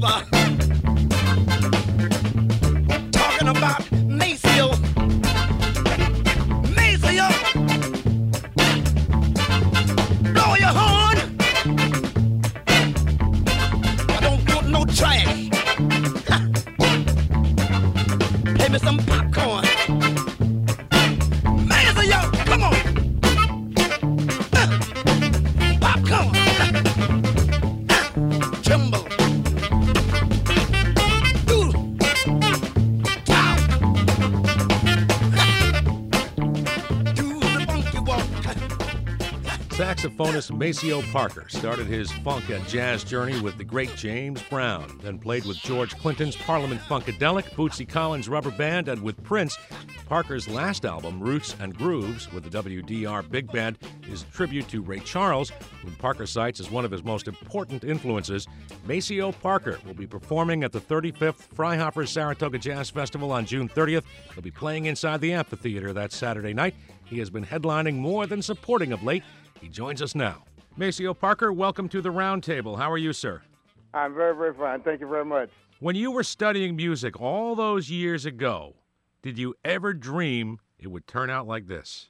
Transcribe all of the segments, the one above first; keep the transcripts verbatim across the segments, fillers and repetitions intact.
brother. Talking about Maceo. Maceo. Blow your horn. I don't want no trash. Play me some popcorn. Maceo, come on. Uh, popcorn. Uh, tremble. Saxophonist Maceo Parker started his funk and jazz journey with the great James Brown, then played with George Clinton's Parliament Funkadelic, Bootsy Collins' Rubber Band, and with Prince. Parker's last album, Roots and Grooves, with the W D R Big Band, is a tribute to Ray Charles, whom Parker cites as one of his most important influences. Maceo Parker will be performing at the thirty-fifth Freihopper Saratoga Jazz Festival on June thirtieth. He'll be playing inside the amphitheater that Saturday night. He has been headlining more than supporting of late. He joins us now. Maceo Parker, welcome to the Roundtable. How are you, sir? I'm very, very fine. Thank you very much. When you were studying music all those years ago, did you ever dream it would turn out like this?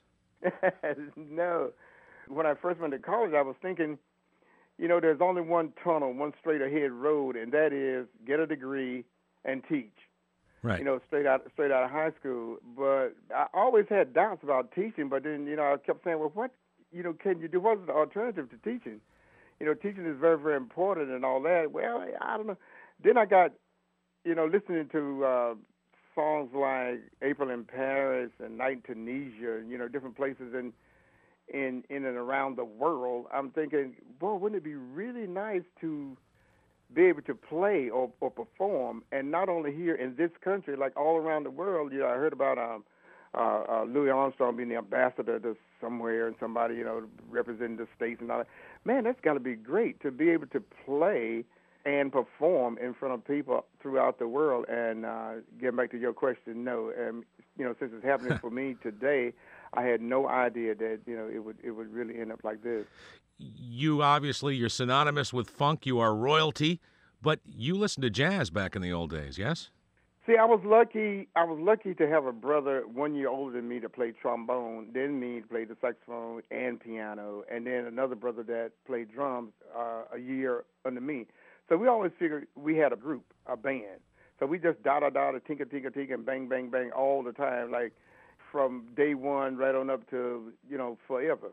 No. When I first went to college, I was thinking, you know, there's only one tunnel, one straight ahead road, and that is get a degree and teach. Right. You know, straight out straight out of high school. But I always had doubts about teaching, but then, you know, I kept saying, well, what, you know, can you do? What's the alternative to teaching? You know, teaching is very, very important and all that. Well, I don't know. Then I got, you know, listening to uh, songs like April in Paris and Night in Tunisia, you know, different places in, in, in and around the world. I'm thinking, boy, wouldn't it be really nice to be able to play or, or perform, and not only here in this country, like all around the world. You know, I heard about um, uh, uh, Louis Armstrong being the ambassador to somewhere and somebody, you know, representing the states and all that. Man, that's got to be great to be able to play and perform in front of people throughout the world. And uh, getting back to your question, no. Um, you know, since it's happening for me today, I had no idea that, you know, it would it would really end up like this. You obviously, you're synonymous with funk. You are royalty, but you listened to jazz back in the old days, yes? See, I was lucky. I was lucky to have a brother one year older than me that played trombone, then me to play the saxophone and piano, and then another brother that played drums uh, a year under me. So we always figured we had a group, a band. So we just da da da, tinker tinker tinker, and bang bang bang all the time, like from day one right on up to, you know, forever.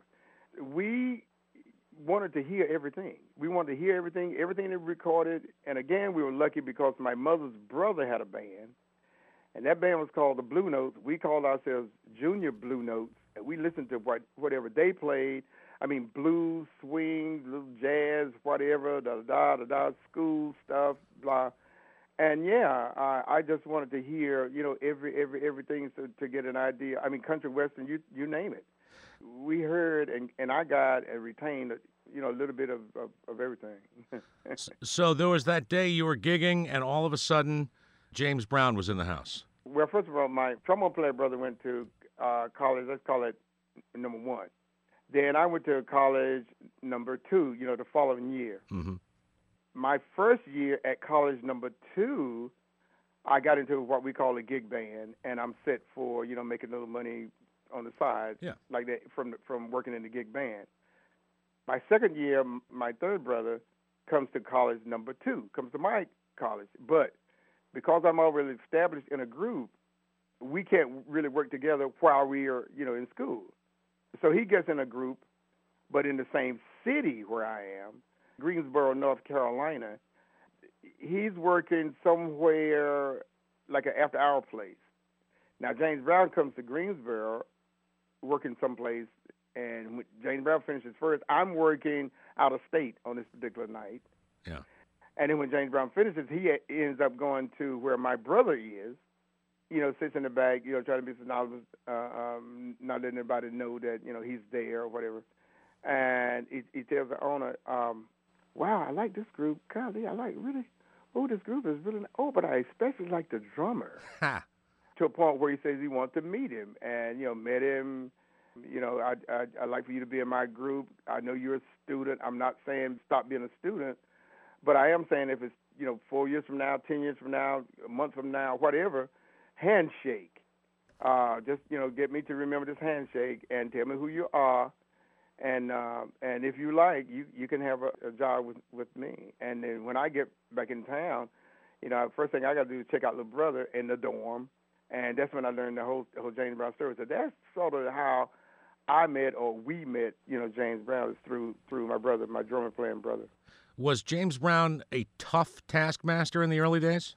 We wanted to hear everything. We wanted to hear everything, everything that we recorded. And again, we were lucky because my mother's brother had a band, and that band was called the Blue Notes. We called ourselves Junior Blue Notes, and we listened to what whatever they played. I mean, blues, swing, little jazz, whatever, da da da da, school stuff, blah. And yeah, I, I just wanted to hear, you know, every every everything to, to get an idea. I mean, country western, you you name it. We heard and, and I got and retained, you know, a little bit of, of, of everything. So there was that day you were gigging, and all of a sudden, James Brown was in the house. Well, first of all, my trombone player brother went to uh, college. Let's call it number one. Then I went to college number two, you know, the following year. Mm-hmm. My first year at college number two, I got into what we call a gig band, and I'm set for, you know, making a little money on the side, yeah, like that from from working in the gig band. My second year, my third brother comes to college number two, comes to my college. But because I'm already established in a group, we can't really work together while we are, you know, in school. So he gets in a group, but in the same city where I am, Greensboro, North Carolina. He's working somewhere like an after-hour place. Now, James Brown comes to Greensboro, working someplace, and when James Brown finishes first, I'm working out of state on this particular night. Yeah. And then when James Brown finishes, he ends up going to where my brother is, you know, sits in the back, you know, trying to be synonymous, uh, um, not letting anybody know that, you know, he's there or whatever. And he, he tells the owner, um, wow, I like this group. Golly, I like really, oh, this group is really, oh, but I especially like the drummer. Ha. To a point where he says he wants to meet him, and, you know, met him. You know, I, I, I'd like for you to be in my group. I know you're a student. I'm not saying stop being a student, but I am saying if it's you know, four years from now, ten years from now, a month from now, whatever, handshake. Uh, just, you know, get me to remember this handshake and tell me who you are. And uh, and if you like, you, you can have a, a job with, with me. And then when I get back in town, you know, first thing I got to do is check out little brother in the dorm. And that's when I learned the whole, the whole James Brown story. So that's sort of how I met, or we met, you know, James Brown, is through through my brother, my drummer playing brother. Was James Brown a tough taskmaster in the early days?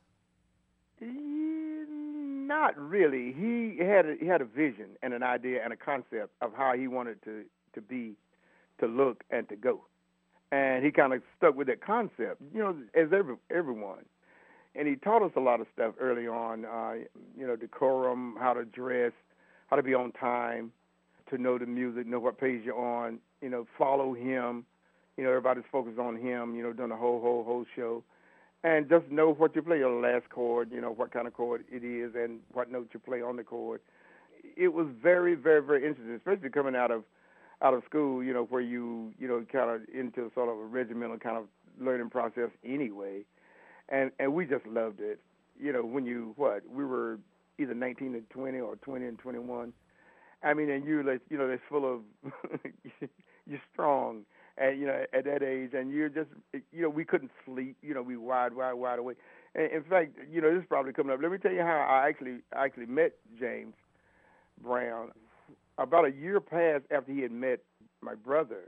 Not really. He had a, he had a vision and an idea and a concept of how he wanted to, to be, to look, and to go. And he kind of stuck with that concept, you know, as every, everyone. And he taught us a lot of stuff early on, uh, you know, decorum, how to dress, how to be on time, to know the music, know what page you're on, you know, follow him. You know, everybody's focused on him, you know, doing the whole, whole, whole show. And just know what you play, your last chord, you know, what kind of chord it is and what note you play on the chord. It was very, very, very interesting, especially coming out of out of school, you know, where you, you know, kind of into sort of a regimental kind of learning process anyway. And and we just loved it. You know, when you, what, we were either nineteen and twenty or twenty and twenty-one. I mean, and you're, like, you know, that's full of, you're strong. And, you know, at that age, and you're just, you know, we couldn't sleep. You know, we wide, wide, wide awake. And in fact, you know, this is probably coming up. Let me tell you how I actually I actually met James Brown. About a year passed after he had met my brother,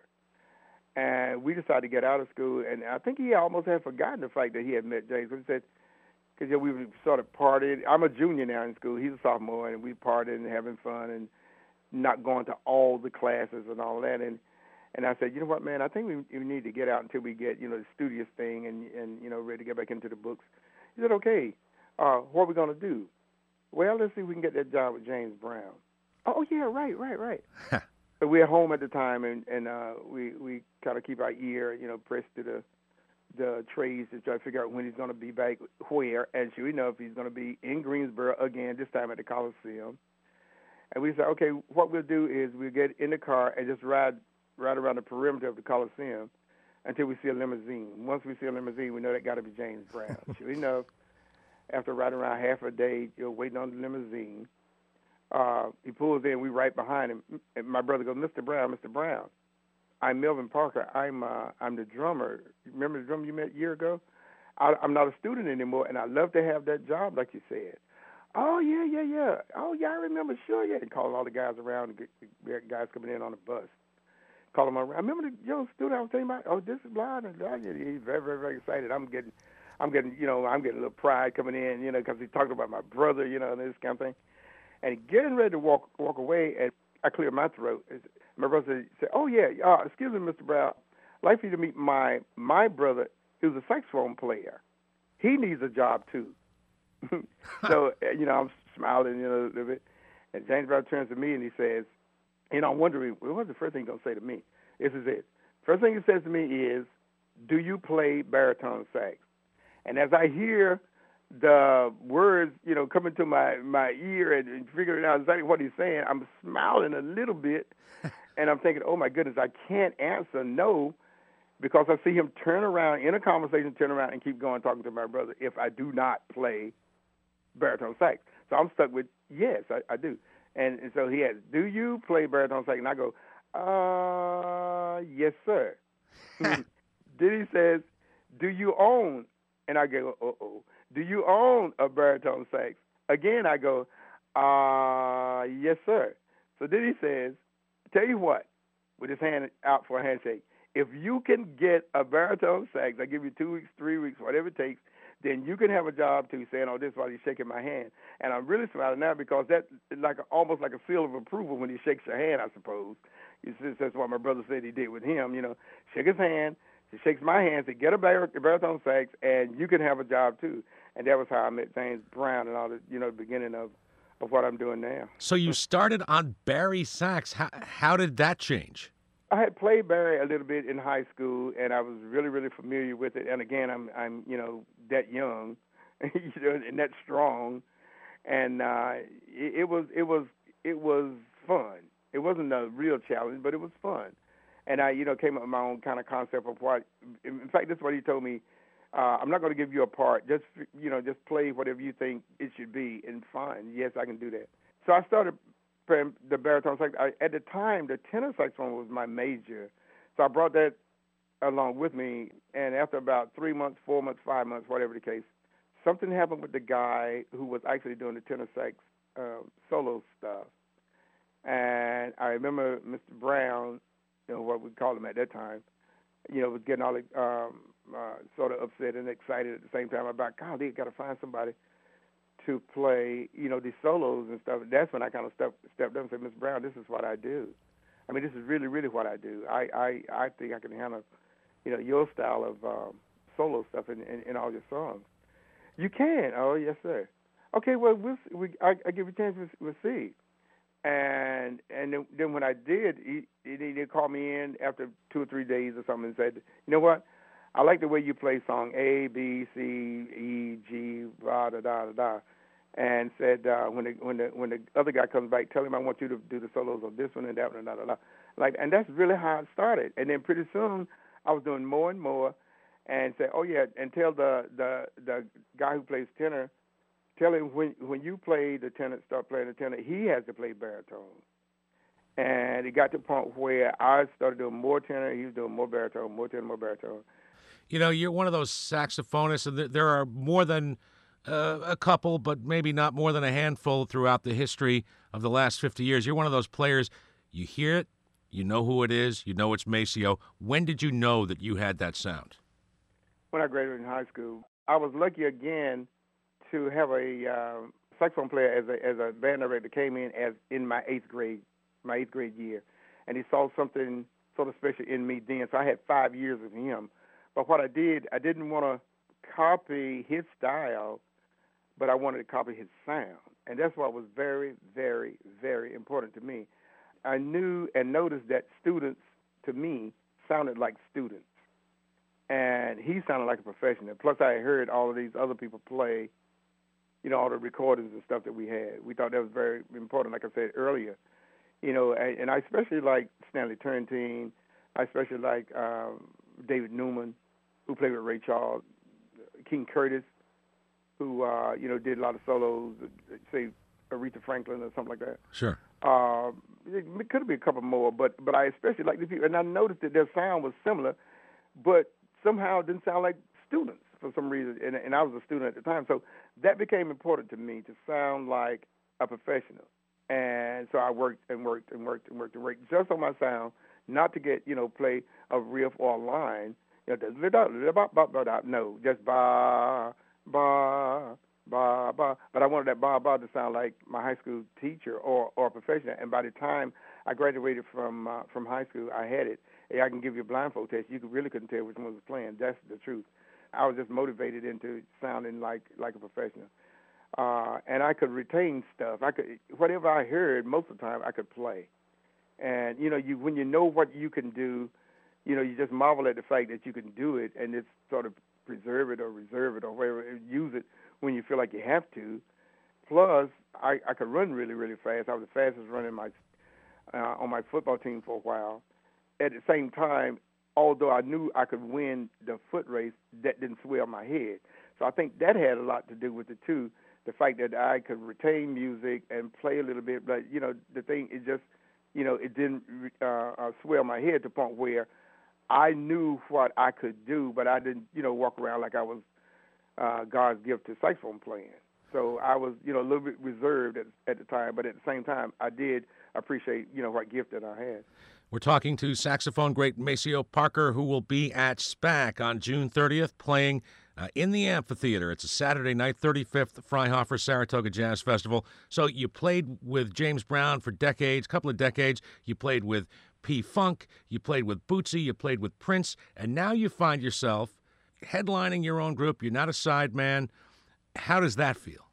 and we decided to get out of school. And I think he almost had forgotten the fact that he had met James. He said, because, you know, we sort of partied. I'm a junior now in school. He's a sophomore, and we partied and having fun and not going to all the classes and all that. And And I said, you know what, man, I think we, we need to get out until we get, you know, the studious thing and, and you know, ready to get back into the books. He said, okay, uh, what are we going to do? Well, let's see if we can get that job with James Brown. Oh, yeah, right, right, right. So we were home at the time, and, and uh, we, we kind of keep our ear, you know, pressed to the the trades to try to figure out when he's going to be back where. And sure enough, he's going to be in Greensboro again, this time at the Coliseum. And we said, okay, what we'll do is we'll get in the car and just ride right around the perimeter of the Coliseum until we see a limousine. Once we see a limousine, we know that got to be James Brown. Sure enough, after riding around half a day, you know, waiting on the limousine, uh, he pulls in. We right behind him. And my brother goes, Mister Brown, Mister Brown, I'm Melvin Parker. I'm uh, I'm the drummer. Remember the drummer you met a year ago? I, I'm not a student anymore, and I'd love to have that job, like you said. Oh, yeah, yeah, yeah. Oh, yeah, I remember. Sure, yeah. And calling all the guys around, the guys coming in on the bus. Call him around. I remember the young student I was telling you about. Oh, this is blind. And blah. He's very, very, very excited. I'm getting, I'm getting, you know, I'm getting a little pride coming in, you know, because he's talking about my brother, you know, and this kind of thing. And he getting ready to walk walk away, and I cleared my throat. My brother said, "Oh yeah, uh, excuse me, Mister Brown. I'd like for you to meet my my brother, who's a saxophone player. He needs a job too." So you know, I'm smiling, you know, a little bit. And James Brown turns to me and he says, you know, I'm wondering, well, what's the first thing he's going to say to me? This is it. First thing he says to me is, do you play baritone sax? And as I hear the words, you know, coming to my, my ear and, and figuring out exactly what he's saying, I'm smiling a little bit. And I'm thinking, oh, my goodness, I can't answer no, because I see him turn around in a conversation, turn around and keep going talking to my brother if I do not play baritone sax. So I'm stuck with, yes, I, I do. And, and so he has, do you play baritone sax? And I go, uh, yes, sir. Then he says, do you own? And I go, uh-oh. Do you own a baritone sax? Again, I go, uh, yes, sir. So then he says, tell you what, with his hand out for a handshake, if you can get a baritone sax, I give you two weeks, three weeks, whatever it takes, then you can have a job too, saying, oh, this is why he's shaking my hand. And I'm really smiling now because that's like a, almost like a seal of approval when he shakes your hand, I suppose. That's what my brother said he did with him, you know, shake his hand, he shakes my hand, say, get a, bar- a baritone sax, and you can have a job too. And that was how I met James Brown and all the, you know, the beginning of, of what I'm doing now. So you started on Barry sax. How, how did that change? I had played Barry a little bit in high school, and I was really, really familiar with it. And again, I'm, I'm, you know, that young, you know, and that strong, and uh, it, it was, it was, it was fun. It wasn't a real challenge, but it was fun. And I, you know, came up with my own kind of concept of what. In fact, this is what he told me Uh, I'm not going to give you a part. Just you know, just play whatever you think it should be, and fine. Yes, I can do that. So I started playing the baritone sax. I, at the time, the tenor saxophone was my major, so I brought that along with me. And after about three months, four months, five months, whatever the case, something happened with the guy who was actually doing the tenor sax uh, solo stuff. And I remember Mister Brown, you know what we called him at that time, you know, was getting all um, uh, sort of upset and excited at the same time about, God, they got to find somebody to play, you know, these solos and stuff. That's when I kind of stepped, stepped up and said, Mister Brown, this is what I do. I mean, this is really, really what I do. I, I, I think I can handle, you know, your style of um, solo stuff in, in, in all your songs. You can. Oh, yes, sir. Okay, well, we'll we, I, I give you a chance. We'll, we'll see. And and then, then when I did, he, he, he called me in after two or three days or something and said, you know what? I like the way you play song A, B, C, E, G, da da da da da, and said uh, when the when the when the other guy comes back, tell him I want you to do the solos on this one and that one and da da da. Like, and that's really how it started. And then pretty soon I was doing more and more, and said, oh yeah, and tell the the the guy who plays tenor. Tell him when when you play the tenor, start playing the tenor, he has to play baritone. And it got to the point where I started doing more tenor, he was doing more baritone, more tenor, more baritone. You know, you're one of those saxophonists, and there are more than uh, a couple, but maybe not more than a handful throughout the history of the last fifty years. You're one of those players, you hear it, you know who it is, you know it's Maceo. When did you know that you had that sound? When I graduated in high school. I was lucky again to have a uh, saxophone player as a as a band director came in as in my eighth grade, my eighth grade year, and he saw something sort of special in me then. So I had five years of him. But what I did, I didn't want to copy his style, but I wanted to copy his sound, and that's what was very, very, very important to me. I knew and noticed that students, to me, sounded like students, and he sounded like a professional. Plus, I heard all of these other people play, you know, all the recordings and stuff that we had. We thought that was very important, like I said earlier. You know, and, and I especially like Stanley Turrentine. I especially like um, David Newman, who played with Ray Charles, King Curtis, who, uh, you know, did a lot of solos, say Aretha Franklin or something like that. Sure. Uh, it could have been a couple more, but but I especially like these people. And I noticed that their sound was similar, but somehow it didn't sound like students for some reason, and, and I was a student at the time. So that became important to me, to sound like a professional. And so I worked and worked and worked and worked and worked just on my sound, not to get, you know, play a riff or a line. You know, no, just ba, ba, ba, ba. But I wanted that ba, ba to sound like my high school teacher or, or a professional. And by the time I graduated from uh, from high school, I had it. Hey, I can give you a blindfold test. You really couldn't tell which one was playing. That's the truth. I was just motivated into sounding like like a professional, uh, and I could retain stuff. I could whatever I heard most of the time I could play, and you know, you when you know what you can do, you know, you just marvel at the fact that you can do it, and it's sort of preserve it or reserve it or whatever, use it when you feel like you have to. Plus, I, I could run really really fast. I was the fastest runner in my uh, on my football team for a while. At the same time, although I knew I could win the foot race, that didn't swell my head. So I think that had a lot to do with it, too, the fact that I could retain music and play a little bit. But, you know, the thing is just, you know, it didn't uh, uh, swell my head to the point where I knew what I could do, but I didn't, you know, walk around like I was uh, God's gift to saxophone playing. So I was, you know, a little bit reserved at, at the time, but at the same time, I did appreciate, you know, what gift that I had. We're talking to saxophone great Maceo Parker, who will be at SPAC on June thirtieth, playing uh, in the amphitheater. It's a Saturday night, thirty-fifth Freihofer Saratoga Jazz Festival. So you played with James Brown for decades, a couple of decades. You played with P-Funk, you played with Bootsy, you played with Prince, and now you find yourself headlining your own group. You're not a sideman. How does that feel?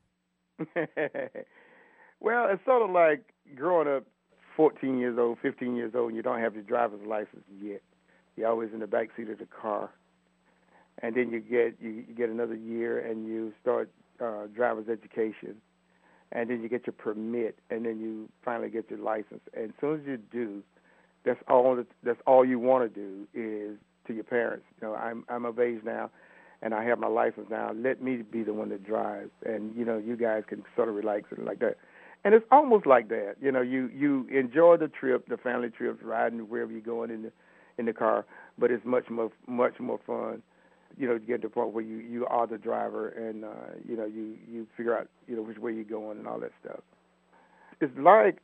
Well, it's sort of like growing up fourteen years old, fifteen years old, and you don't have your driver's license yet. You're always in the back seat of the car. And then you get you, you get another year and you start uh, driver's education. And then you get your permit, and then you finally get your license. And as soon as you do, that's all that, that's all you want to do is to your parents. You know, I'm I'm of age now, and I have my license now. Let me be the one that drives, and you know, you guys can sort of relax and like that. And it's almost like that. You know, you you enjoy the trip, the family trips, riding wherever you're going in the in the car, but it's much more much more fun. You know, to get to the point where you, you are the driver, and uh, you know, you, you figure out, you know, which way you're going and all that stuff. It's like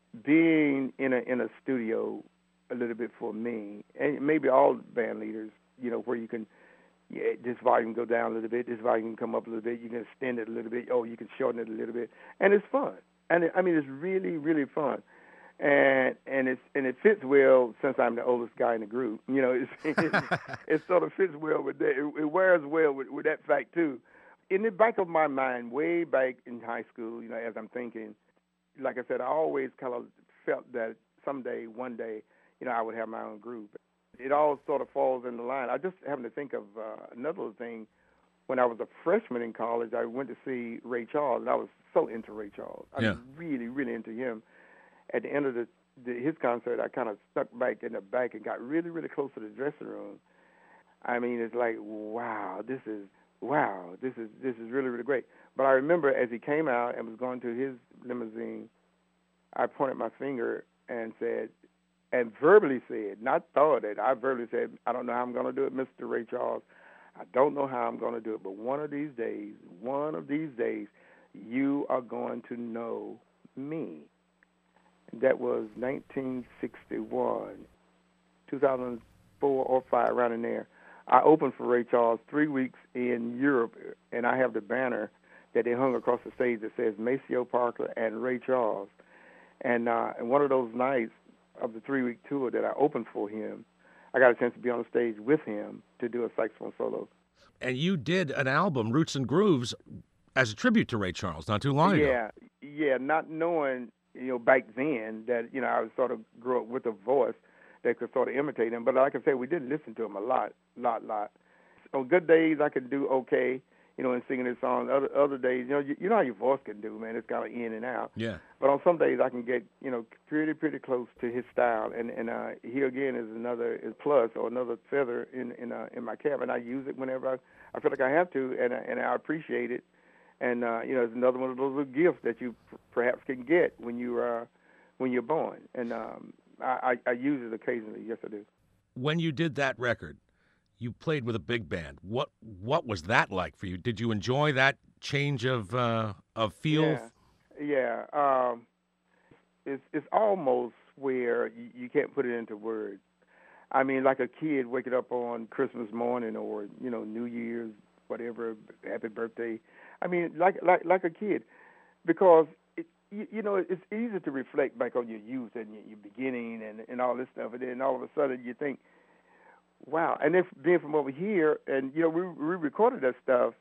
being in a in a studio a little bit for me, and maybe all band leaders, you know, where you can, yeah, this volume go down a little bit, this volume can come up a little bit, you can extend it a little bit, oh, you can shorten it a little bit, and it's fun. And it, I mean, it's really, really fun. And and it's and it fits well since I'm the oldest guy in the group. You know, it's, it's, it sort of fits well with that. It, it wears well with, with that fact too. In the back of my mind, way back in high school, you know, as I'm thinking, like I said, I always kind of felt that someday, one day, you know, I would have my own group. It all sort of falls in the line. I just happen to think of uh, another thing. When I was a freshman in college, I went to see Ray Charles, and I was so into Ray Charles. I yeah. was really, really into him. At the end of the, the his concert, I kind of stuck back in the back and got really, really close to the dressing room. I mean, it's like, wow, this is wow, this is this is really, really great. But I remember as he came out and was going to his limousine, I pointed my finger and said, and verbally said, not thought it, I verbally said, I don't know how I'm going to do it, Mister Ray Charles. I don't know how I'm going to do it, but one of these days, one of these days, you are going to know me. That was nineteen sixty-one, two thousand four or five, around in there. I opened for Ray Charles three weeks in Europe, and I have the banner that they hung across the stage that says Maceo Parker and Ray Charles. And uh, and one of those nights of the three-week tour that I opened for him, I got a chance to be on the stage with him to do a saxophone solo. And you did an album, Roots and Grooves, as a tribute to Ray Charles not too long yeah, ago. Yeah, yeah, not knowing, you know, back then that, you know, I was sort of grew up with a voice that could sort of imitate him. But like I said, we did listen to him a lot, lot, lot. On good days, I could do okay, you know, in singing his songs. Other other days, you know, you, you know how your voice can do, man. It's kind of in and out. Yeah. But on some days, I can get, you know, pretty, pretty close to his style. And and uh, here again is another is plus or another feather in in uh, in my cap, and I use it whenever I, I feel like I have to, and and I appreciate it. And uh, you know, it's another one of those little gifts that you p- perhaps can get when you uh, when you're born. And um, I, I, I use it occasionally. Yes, I do. When you did that record, you played with a big band. What what was that like for you? Did you enjoy that change of uh, of feel? Yeah, yeah. Um, it's it's almost where you, you can't put it into words. I mean, like a kid waking up on Christmas morning or you know New Year's, whatever, happy birthday. I mean, like like like a kid, because it, you, you know it's easy to reflect back on your youth and your, your beginning and, and all this stuff, and then all of a sudden you think, wow. And then being from over here, and you know we we recorded that stuff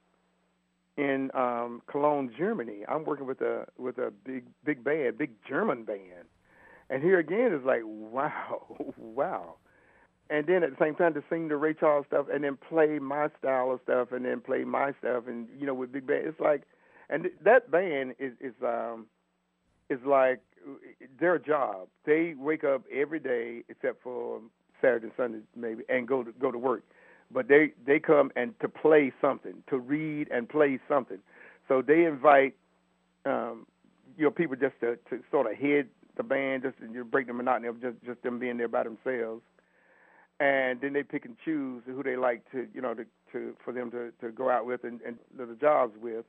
in um, Cologne, Germany. I'm working with a with a big big band, big German band, and here again it's like wow, wow. And then at the same time to sing the Ray Charles stuff and then play my style of stuff and then play my stuff and you know with big band, it's like, and th- that band is is um is like their job. They wake up every day except for Saturday and Sunday maybe and go to go to work, but they they come and to play something, to read and play something. So they invite um, you know people just to, to sort of head the band, just to break the monotony of just just them being there by themselves. And then they pick and choose who they like to, you know, to, to for them to, to go out with and, and do the jobs with,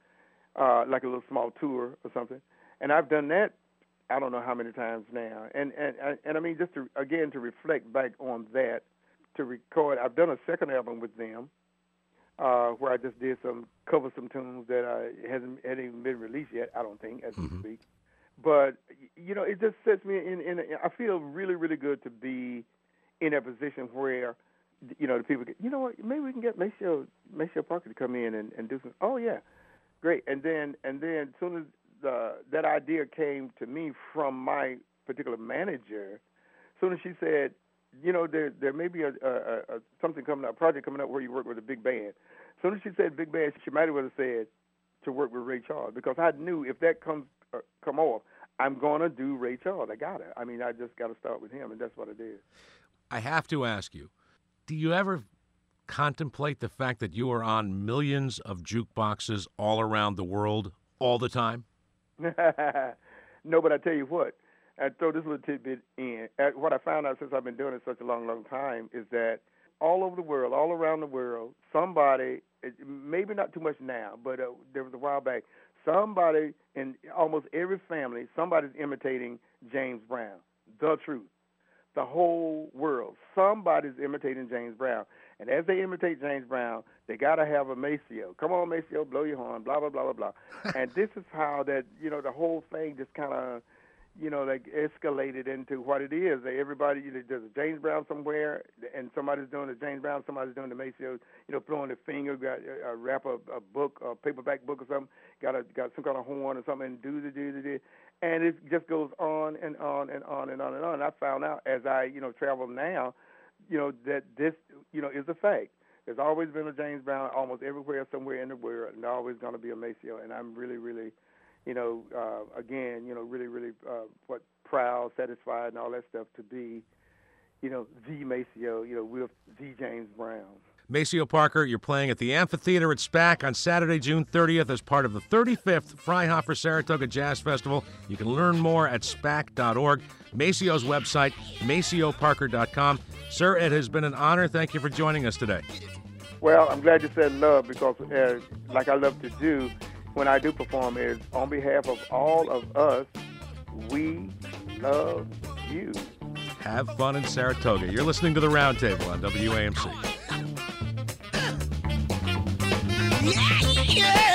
uh, like a little small tour or something. And I've done that, I don't know how many times now. And and and, and I mean, just to again to reflect back on that, to record. I've done a second album with them, uh, where I just did some cover some tunes that uh, hasn't hadn't even been released yet. I don't think, as Mm-hmm. we speak. But you know, it just sets me in. in I feel really, really good to be in a position where, you know, the people get, you know what, maybe we can get Maceo, Maceo Parker to come in and, and do some, oh, yeah, great. And then, and then as soon as the, that idea came to me from my particular manager, as soon as she said, you know, there there may be a, a, a something coming up, a project coming up where you work with a big band. As soon as she said big band, she might as well have said to work with Ray Charles, because I knew if that comes uh, come off, I'm going to do Ray Charles. I got it. I mean, I just got to start with him, and that's what I did. I have to ask you, do you ever contemplate the fact that you are on millions of jukeboxes all around the world all the time? No, but I tell you what, I throw this little tidbit in. What I found out since I've been doing it such a long, long time is that all over the world, all around the world, somebody, maybe not too much now, but uh, there was a while back, somebody in almost every family, somebody's imitating James Brown. The truth. The whole world. Somebody's imitating James Brown. And as they imitate James Brown, they got to have a Maceo. Come on, Maceo, blow your horn, blah, blah, blah, blah, blah. And this is how that, you know, the whole thing just kind of, you know, like escalated into what it is. Everybody, you know, there's a James Brown somewhere, and somebody's doing the James Brown, somebody's doing the Maceo, you know, blowing their finger, got a, a wrap a, a book, a paperback book or something, got a got some kind of horn or something, and do the do the do. And it just goes on and on and on and on and on. And I found out as I, you know, travel now, you know, that this, you know, is a fact. There's always been a James Brown almost everywhere, somewhere in the world, and there's always going to be a Maceo. And I'm really, really, you know, uh, again, you know, really, really, uh, what proud, satisfied, and all that stuff to be, you know, the Maceo, you know, with the James Brown. Maceo Parker, you're playing at the Amphitheater at SPAC on Saturday, June thirtieth as part of the thirty-fifth Freihofer Saratoga Jazz Festival. You can learn more at spac dot org. Maceo's website, maceo parker dot com. Sir, it has been an honor. Thank you for joining us today. Well, I'm glad you said love because, uh, like I love to do when I do perform, is on behalf of all of us, we love you. Have fun in Saratoga. You're listening to The Roundtable on W A M C. Yeah, yeah.